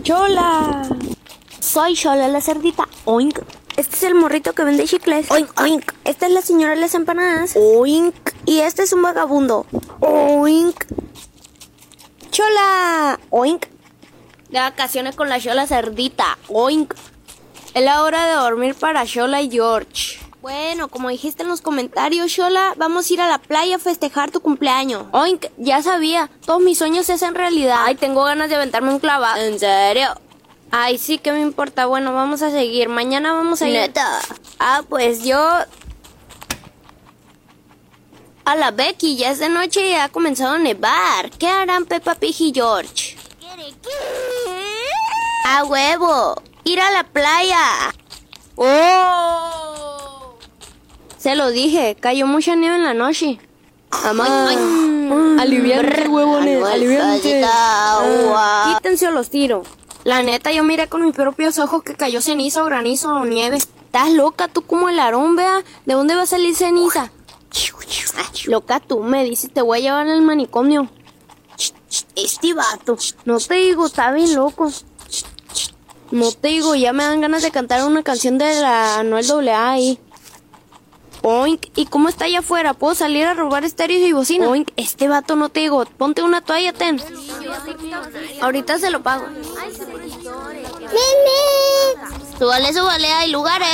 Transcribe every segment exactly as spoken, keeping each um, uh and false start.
¡Chola! Soy Chola la cerdita. Oink. Este es el morrito que vende chicles. Oink, oink. Esta es la señora de las empanadas. Oink. Y este es un vagabundo. Oink. ¡Chola! Oink. De vacaciones con la Chola cerdita. Oink. Es la hora de dormir para Chola y George. Bueno, como dijiste en los comentarios, Chola, vamos a ir a la playa a festejar tu cumpleaños. Oink, ya sabía. Todos mis sueños se hacen realidad. Ay, tengo ganas de aventarme un clavado. ¿En serio? Ay, sí, ¿qué me importa? Bueno, vamos a seguir. Mañana vamos a ir. ¿Neta? Ah, pues yo... A la Becky, ya es de noche y ha comenzado a nevar. ¿Qué harán Peppa Pig y George? ¡A huevo! ¡Ir a la playa! ¡Oh! Se lo dije, cayó mucha nieve en la noche. Mamá, Mm, aliviante, huevones, aliviante. Ah, quítense o los tiro. La neta, yo miré con mis propios ojos que cayó ceniza o granizo o nieve. ¿Estás loca tú como el Aarón, vea? ¿De dónde va a salir ceniza? Loca tú, me dices, te voy a llevar al manicomio. Este vato. No te digo, está bien loco. No te digo, ya me dan ganas de cantar una canción de la Anuel doble A ahí. Oink, ¿y cómo está allá afuera? ¿Puedo salir a robar estéreos y bocina? Oink, este vato no te digo, ponte una toalla, ten. Ahorita se lo pago. Súbale, súbale, hay lugares.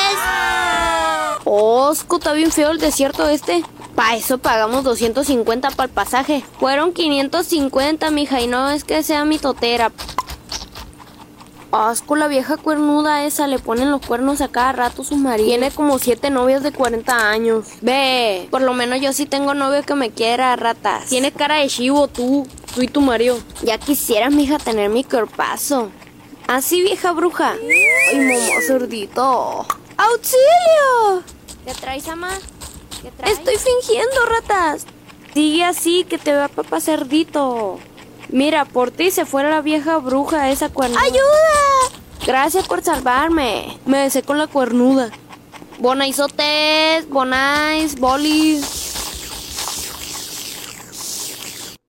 Osco, está bien feo el desierto este. Pa' eso pagamos doscientos cincuenta para el pasaje. Fueron quinientos cincuenta, mija, y no es que sea mi totera. Asco, la vieja cuernuda esa, le ponen los cuernos a cada rato sus maridos. Tiene como siete novios de cuarenta años. Ve, por lo menos yo sí tengo novio que me quiera, ratas. Tienes cara de chivo tú, tú y tu marido. Ya quisieras, mija, tener mi cuerpazo. Así, vieja bruja. Ay, momo cerdito. ¡Auxilio! ¿Qué traes, ama? ¿Qué traes? Estoy fingiendo, ratas. Sigue así, que te vea papá cerdito. Mira, por ti se fue la vieja bruja esa cuernuda. ¡Ayuda! Gracias por salvarme. Me besé con la cuernuda. Bonaisotes, bonais, bolis.